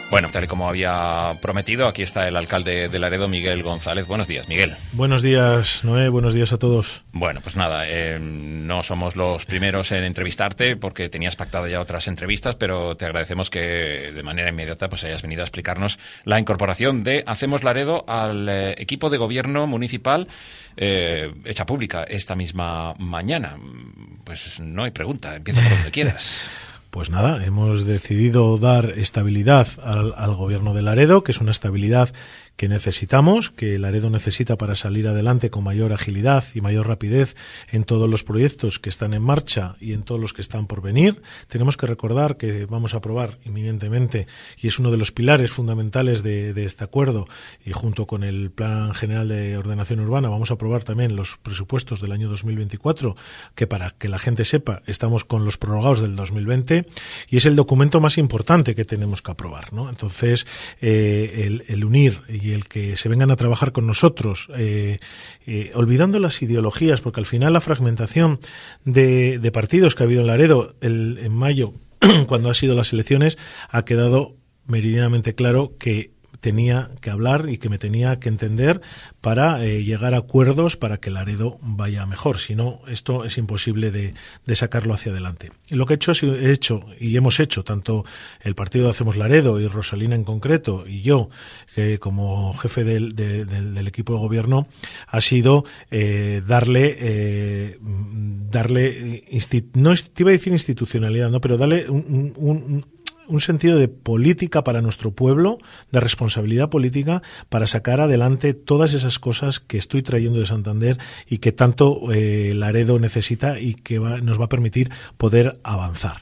Bueno, tal y como había prometido, aquí está el alcalde de Laredo, Miguel González. Buenos días, Miguel. Buenos días, Noé. Buenos días a todos. Bueno, pues nada, no somos los primeros en entrevistarte porque tenías pactado ya otras entrevistas, pero te agradecemos que de manera inmediata pues hayas venido a explicarnos la incorporación de Hacemos Laredo al equipo de gobierno municipal hecha pública esta misma mañana. Pues no hay pregunta, empieza por donde quieras. Pues nada, hemos decidido dar estabilidad al gobierno de Laredo, que es una estabilidad que necesitamos, que Laredo necesita para salir adelante con mayor agilidad y mayor rapidez en todos los proyectos que están en marcha y en todos los que están por venir. Tenemos que recordar que vamos a aprobar inminentemente, y es uno de los pilares fundamentales de este acuerdo, y junto con el Plan General de Ordenación Urbana vamos a aprobar también los presupuestos del año 2024, que para que la gente sepa, estamos con los prorrogados del 2020, y es el documento más importante que tenemos que aprobar, ¿no? Entonces, el unir y el que se vengan a trabajar con nosotros, olvidando las ideologías, porque al final la fragmentación de partidos que ha habido en Laredo en mayo, cuando han sido las elecciones, ha quedado meridianamente claro que tenía que hablar y que me tenía que entender para llegar a acuerdos para que Laredo vaya mejor. Si no, esto es imposible de sacarlo hacia adelante. Y lo que hemos hecho, tanto el partido de Hacemos Laredo y Rosalina en concreto, y yo, como jefe del equipo de gobierno, ha sido darle no te iba a decir institucionalidad, no, pero darle un sentido de política para nuestro pueblo, de responsabilidad política, para sacar adelante todas esas cosas que estoy trayendo de Santander y que tanto Laredo necesita y que nos va a permitir poder avanzar.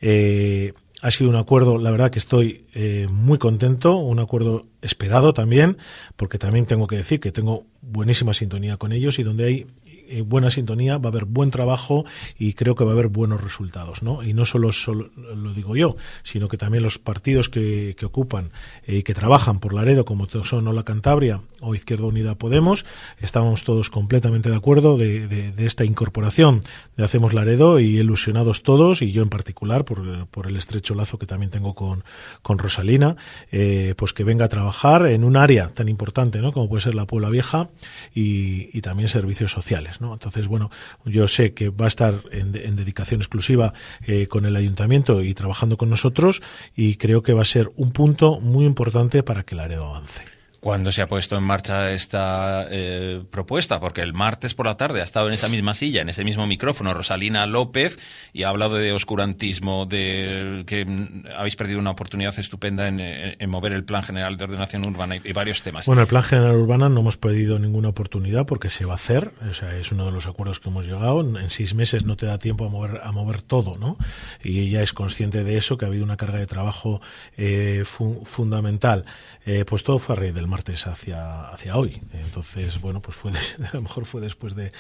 Ha sido un acuerdo, la verdad que estoy muy contento, un acuerdo esperado también, porque también tengo que decir que tengo buenísima sintonía con ellos, y donde hay buena sintonía va a haber buen trabajo y creo que va a haber buenos resultados, ¿no? Y no solo lo digo yo, sino que también los partidos que ocupan y que trabajan por Laredo, como son Hola Cantabria o Izquierda Unida Podemos, estamos todos completamente de acuerdo de esta incorporación de Hacemos Laredo, y ilusionados todos, y yo en particular por el estrecho lazo que también tengo con Rosalina, pues que venga a trabajar en un área tan importante, ¿no?, como puede ser la Puebla Vieja, y también servicios sociales, ¿no? Entonces, bueno, yo sé que va a estar en dedicación exclusiva con el ayuntamiento y trabajando con nosotros, y creo que va a ser un punto muy importante para que Laredo avance. ¿Cuándo se ha puesto en marcha esta propuesta? Porque el martes por la tarde ha estado en esa misma silla, en ese mismo micrófono, Rosalina López, y ha hablado de oscurantismo, de que habéis perdido una oportunidad estupenda en mover el Plan General de Ordenación Urbana y varios temas. Bueno, el Plan General Urbana no hemos perdido ninguna oportunidad porque se va a hacer. O sea, es uno de los acuerdos que hemos llegado. En 6 meses no te da tiempo a mover todo, ¿no? Y ella es consciente de eso, que ha habido una carga de trabajo fundamental. Pues todo fue a raíz del martes hacia hoy. Entonces, bueno, pues a lo mejor fue después de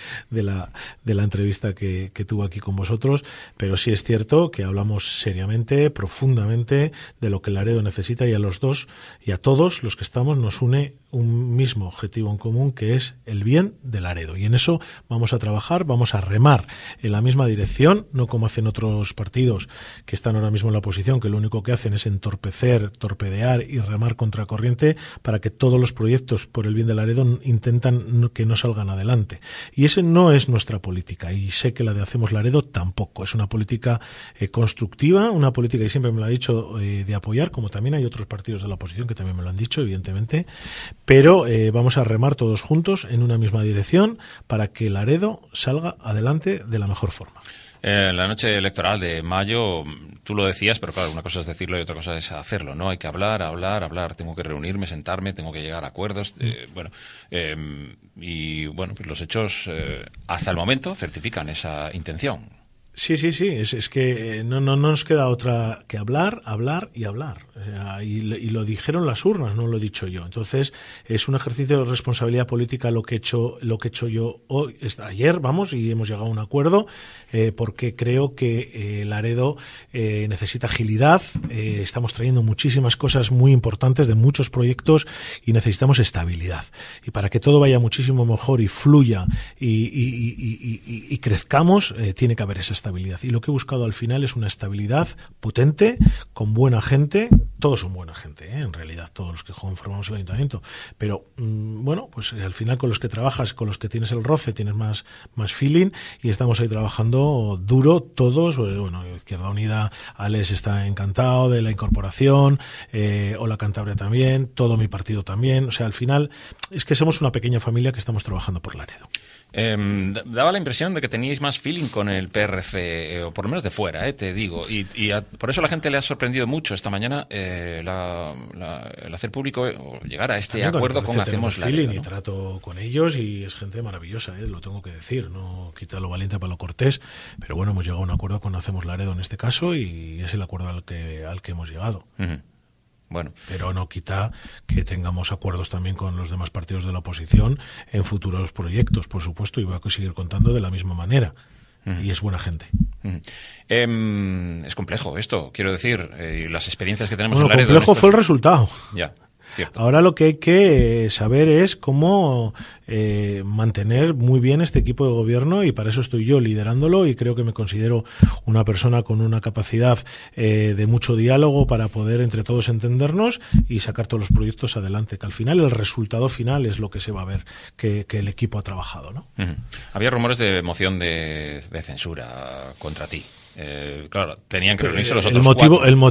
la entrevista que tuvo aquí con vosotros, pero sí es cierto que hablamos seriamente, profundamente, de lo que Laredo necesita, y a los dos y a todos los que estamos nos une un mismo objetivo en común, que es el bien de Laredo, y en eso vamos a trabajar, vamos a remar en la misma dirección, no como hacen otros partidos que están ahora mismo en la oposición, que lo único que hacen es entorpecer, torpedear y remar contra corriente para que todos los proyectos por el bien de Laredo intentan que no salgan adelante. Y ese no es nuestra política, y sé que la de Hacemos Laredo tampoco. Es una política constructiva, una política, y siempre me lo ha dicho, de apoyar, como también hay otros partidos de la oposición que también me lo han dicho, evidentemente, pero vamos a remar todos juntos en una misma dirección para que Laredo salga adelante de la mejor forma. La noche electoral de mayo, tú lo decías, pero claro, una cosa es decirlo y otra cosa es hacerlo, ¿no? Hay que hablar, tengo que reunirme, sentarme, tengo que llegar a acuerdos, y bueno, pues los hechos hasta el momento certifican esa intención. Sí, es que no nos queda otra que hablar y hablar. Y lo dijeron las urnas, no lo he dicho yo. Entonces, es un ejercicio de responsabilidad política lo que he hecho yo hoy, ayer, y hemos llegado a un acuerdo, porque creo que Laredo necesita agilidad. Estamos trayendo muchísimas cosas muy importantes de muchos proyectos y necesitamos estabilidad. Y para que todo vaya muchísimo mejor y fluya y crezcamos, tiene que haber esa estabilidad. Y lo que he buscado al final es una estabilidad potente, con buena gente. Todos son buena gente, en realidad, todos los que formamos el ayuntamiento. Pero, bueno, pues al final con los que trabajas, con los que tienes el roce, tienes más feeling, y estamos ahí trabajando duro todos. Bueno, Izquierda Unida, Alex está encantado de la incorporación, Hola Cantabria también, todo mi partido también. O sea, al final es que somos una pequeña familia que estamos trabajando por Laredo. Daba la impresión de que teníais más feeling con el PRC, o por lo menos de fuera, te digo, y por eso a la gente le ha sorprendido mucho esta mañana el hacer público o llegar a este acuerdo con Hacemos Laredo, ¿no? Y trato con ellos y es gente maravillosa, lo tengo que decir, no quita lo valiente para lo cortés, pero bueno, hemos llegado a un acuerdo con Hacemos Laredo en este caso y es el acuerdo al que hemos llegado. Uh-huh. Bueno. Pero no quita que tengamos acuerdos también con los demás partidos de la oposición en futuros proyectos, por supuesto, y voy a seguir contando de la misma manera. Y es buena gente. Es complejo esto, quiero decir, las experiencias que tenemos en Laredo. Lo complejo fue el resultado. Ya. Cierto. Ahora lo que hay que saber es cómo mantener muy bien este equipo de gobierno, y para eso estoy yo liderándolo, y creo que me considero una persona con una capacidad de mucho diálogo para poder entre todos entendernos y sacar todos los proyectos adelante, que al final el resultado final es lo que se va a ver que el equipo ha trabajado, ¿no? Uh-huh. Había rumores de moción de censura contra ti. Claro, tenían que reunirse los otros cuatro. El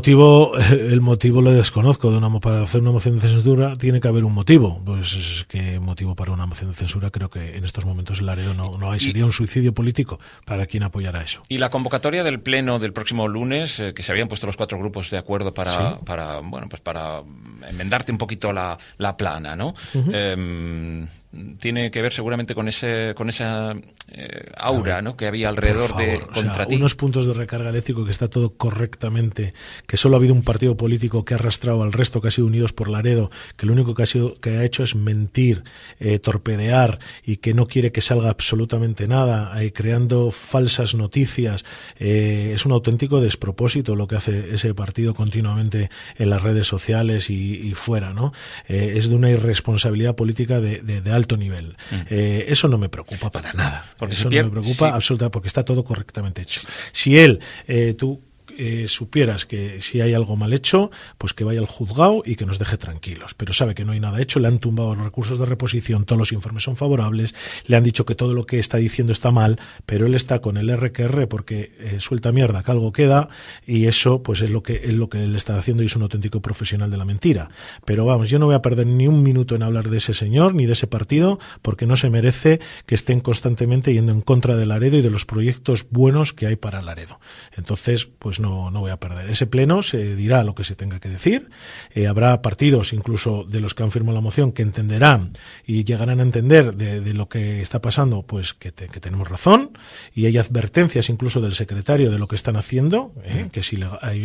motivo lo desconozco. Para hacer una moción de censura tiene que haber un motivo. Pues es que motivo para una moción de censura creo que en estos momentos en Laredo no hay. Sería un suicidio político para quien apoyara eso. Y la convocatoria del pleno del próximo lunes, que se habían puesto los cuatro grupos de acuerdo para enmendarte un poquito la plana, ¿no? Uh-huh. Tiene que ver seguramente con esa aura, ¿no?, que había alrededor contra ti. Unos puntos de recarga eléctrico, que está todo correctamente, que solo ha habido un partido político que ha arrastrado al resto, que ha sido Unidos por Laredo, que lo único que ha hecho es mentir, torpedear, y que no quiere que salga absolutamente nada, creando falsas noticias. Es un auténtico despropósito lo que hace ese partido continuamente en las redes sociales y fuera, ¿no? Es de una irresponsabilidad política de alto nivel. Eso no me preocupa para nada. Porque eso no me preocupa absolutamente, porque está todo correctamente hecho. Si él, tú supieras que si hay algo mal hecho, pues que vaya al juzgado y que nos deje tranquilos. Pero sabe que no hay nada hecho, le han tumbado los recursos de reposición, todos los informes son favorables, le han dicho que todo lo que está diciendo está mal, pero él está con el RQR porque suelta mierda, que algo queda, y eso pues es lo que él está haciendo, y es un auténtico profesional de la mentira. Pero vamos, yo no voy a perder ni un minuto en hablar de ese señor ni de ese partido, porque no se merece que estén constantemente yendo en contra de Laredo y de los proyectos buenos que hay para Laredo. Entonces, pues no voy a perder. Ese pleno se dirá lo que se tenga que decir. Habrá partidos, incluso de los que han firmado la moción, que entenderán y llegarán a entender de lo que está pasando, pues que tenemos razón, y hay advertencias incluso del secretario de lo que están haciendo, que si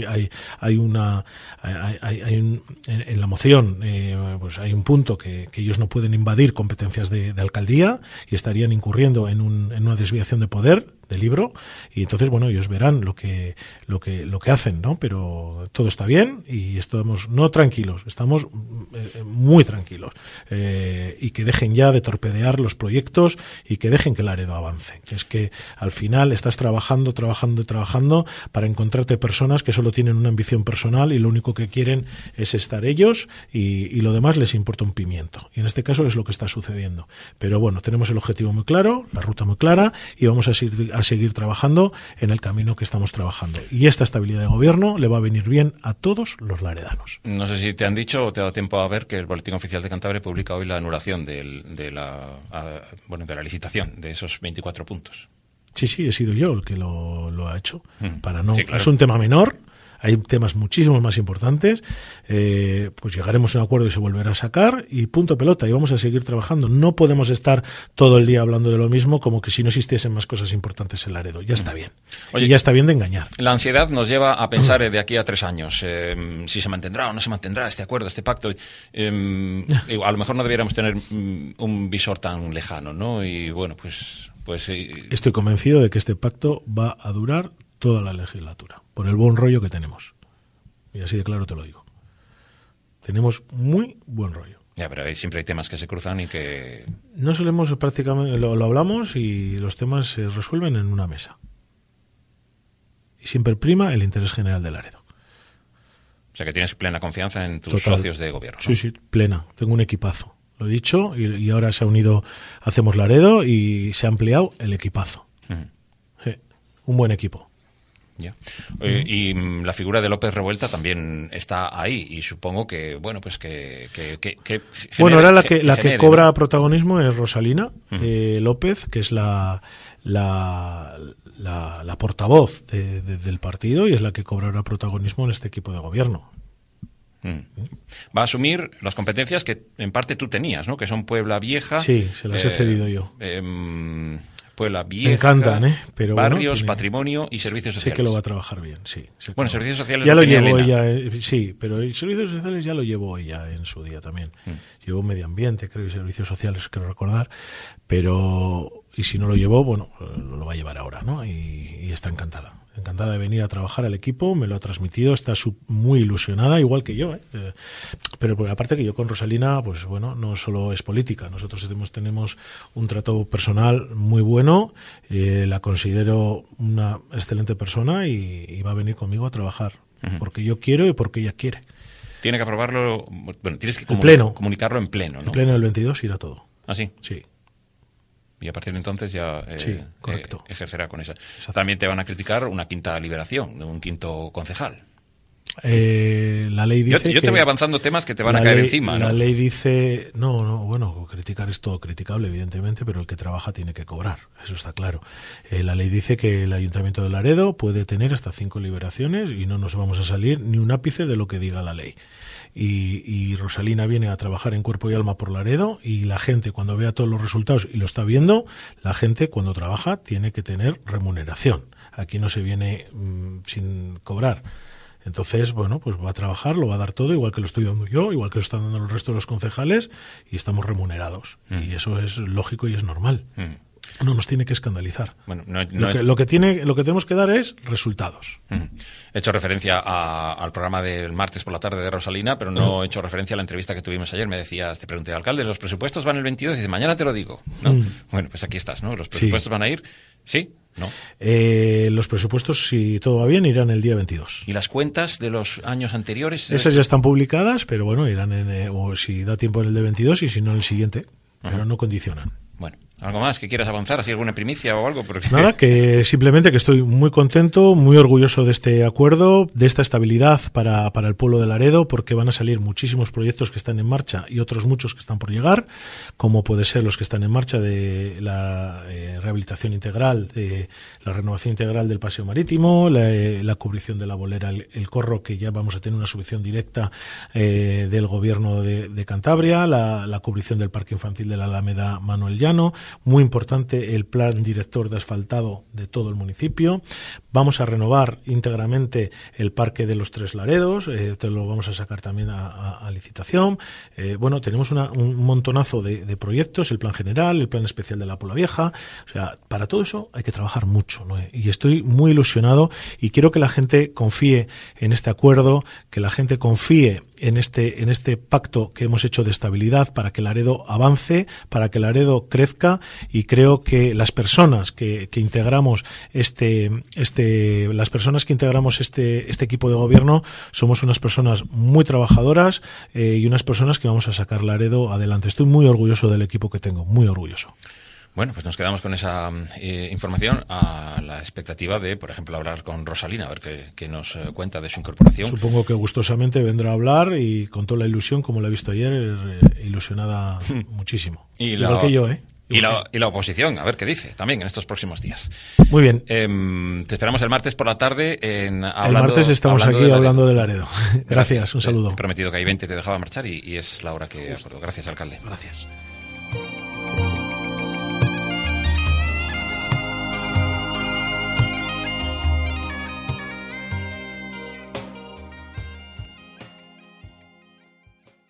en la moción pues hay un punto que ellos no pueden invadir competencias de alcaldía y estarían incurriendo en una desviación de poder de libro, y entonces bueno, ellos verán lo que hacen, ¿no? Pero todo está bien y estamos no tranquilos, estamos muy tranquilos, y que dejen ya de torpedear los proyectos y que dejen que Laredo avance. Es que al final estás trabajando para encontrarte personas que solo tienen una ambición personal y lo único que quieren es estar ellos, y lo demás les importa un pimiento, y en este caso es lo que está sucediendo. Pero bueno, tenemos el objetivo muy claro, la ruta muy clara, y vamos a seguir trabajando en el camino que estamos trabajando, y esta estabilidad de gobierno le va a venir bien a todos los laredanos. No sé si te han dicho o te ha dado tiempo a ver que el Boletín Oficial de Cantabria publica hoy la anulación de la licitación de esos 24 puntos. Sí, he sido yo el que lo ha hecho. Sí, claro. Es un tema menor. Hay temas muchísimos más importantes, pues llegaremos a un acuerdo y se volverá a sacar, y punto pelota, y vamos a seguir trabajando. No podemos estar todo el día hablando de lo mismo, como que si no existiesen más cosas importantes en Laredo. Ya está bien. Oye, y ya está bien de engañar. La ansiedad nos lleva a pensar de aquí a 3 años, si se mantendrá o no se mantendrá este acuerdo, este pacto. A lo mejor no debiéramos tener un visor tan lejano, ¿no? Y bueno, pues estoy convencido de que este pacto va a durar toda la legislatura, por el buen rollo que tenemos. Y así de claro te lo digo. Tenemos muy buen rollo. Ya, pero siempre hay temas que se cruzan y que... No solemos prácticamente... Lo hablamos y los temas se resuelven en una mesa. y siempre prima el interés general de Laredo. O sea que tienes plena confianza en tus Total. socios de gobierno, ¿no? Sí, sí, plena. Tengo un equipazo. Lo he dicho y ahora se ha unido Hacemos Laredo y se ha ampliado el equipazo. Sí, un buen equipo. Ya. Y la figura de López Revuelta también está ahí y supongo que, bueno, pues que bueno, ahora la que genere, cobra ¿no? protagonismo es Rosalina López, que es la portavoz del partido y es la que cobrará protagonismo en este equipo de gobierno. Va a asumir las competencias que en parte tú tenías, ¿no? Que son Puebla Vieja. Sí, se las he cedido yo. Puebla Vieja, Me encantan, pero barrios, bueno, patrimonio y servicios sociales. Sé que lo va a trabajar bien, sí. Bueno, servicios sociales ya lo llevó Elena. ella, sí, pero el servicios sociales ya lo llevó ella en su día también. Llevó medio ambiente, creo, y servicios sociales, creo recordar, pero y si no lo llevó, bueno, lo va a llevar ahora, ¿no? Y está encantada de venir a trabajar al equipo, me lo ha transmitido, está muy ilusionada, igual que yo, pero porque aparte que yo con Rosalina, pues bueno, no solo es política, nosotros tenemos un trato personal muy bueno, la considero una excelente persona y va a venir conmigo a trabajar, porque yo quiero y porque ella quiere. Tiene que aprobarlo, bueno, tienes que comunicarlo en pleno, ¿no? En pleno del 22 irá todo. ¿Ah, sí? Sí. Y a partir de entonces ya sí, correcto. Ejercerá con esa. Exacto. También te van a criticar una quinta liberación, un quinto concejal. La ley dice yo te voy avanzando temas que te van a caer encima, ¿no? La ley dice, bueno, criticar es todo criticable, evidentemente, pero el que trabaja tiene que cobrar, eso está claro. La ley dice que el Ayuntamiento de Laredo puede tener hasta 5 liberaciones y no nos vamos a salir ni un ápice de lo que diga la ley. Y Rosalina viene a trabajar en cuerpo y alma por Laredo y la gente cuando vea todos los resultados y lo está viendo, la gente cuando trabaja tiene que tener remuneración. Aquí no se viene sin cobrar. Entonces, bueno, pues va a trabajar, lo va a dar todo, igual que lo estoy dando yo, igual que lo están dando el resto de los concejales y estamos remunerados. Y eso es lógico y es normal. No nos tiene que escandalizar. Bueno, lo que tenemos que dar es resultados. He hecho referencia al programa del martes por la tarde de Rosalina, pero no he hecho referencia a la entrevista que tuvimos ayer. Me decías, te pregunté, alcalde, ¿los presupuestos van el 22? Y dice, mañana te lo digo, ¿no? Bueno, pues aquí estás, ¿no? ¿Los presupuestos van a ir? ¿Sí? ¿No? Los presupuestos, si todo va bien, irán el día 22. ¿Y las cuentas de los años anteriores? Esas ya están publicadas, pero bueno, irán o si da tiempo en el de 22 y si no en el siguiente, pero no condicionan. Bueno, ¿algo más que quieras avanzar? ¿Así alguna primicia o algo? Porque... Nada, que simplemente que estoy muy contento, muy orgulloso de este acuerdo, de esta estabilidad para el pueblo de Laredo, porque van a salir muchísimos proyectos que están en marcha y otros muchos que están por llegar, como puede ser los que están en marcha de la rehabilitación integral, de la renovación integral del paseo marítimo, la cubrición de la bolera El Corro, que ya vamos a tener una subvención directa del gobierno de Cantabria, la cubrición del parque infantil de la Alameda Manuel Llano, muy importante el plan director de asfaltado de todo el municipio. Vamos a renovar íntegramente el parque de los Tres Laredos, te lo vamos a sacar también a licitación. Bueno, tenemos un montonazo de proyectos, el plan general, el plan especial de la Puebla Vieja. O sea, para todo eso hay que trabajar mucho, ¿no? Y estoy muy ilusionado y quiero que la gente confíe en este acuerdo, que la gente confíe en este pacto que hemos hecho de estabilidad para que Laredo avance, para que Laredo crezca, y creo que las personas que integramos este equipo de gobierno somos unas personas muy trabajadoras y unas personas que vamos a sacar Laredo adelante. Estoy muy orgulloso del equipo que tengo, muy orgulloso. Bueno, pues nos quedamos con esa información a la expectativa de, por ejemplo, hablar con Rosalina, a ver qué nos cuenta de su incorporación. Supongo que gustosamente vendrá a hablar y con toda la ilusión, como la he visto ayer, ilusionada muchísimo. Igual que yo, ¿eh? Y la oposición, a ver qué dice también en estos próximos días. Muy bien. Te esperamos el martes por la tarde. El martes estamos aquí hablando de Laredo. Gracias, un saludo. He prometido que hay 20 te dejaba marchar y es la hora que acuerdo. Gracias, alcalde. Gracias.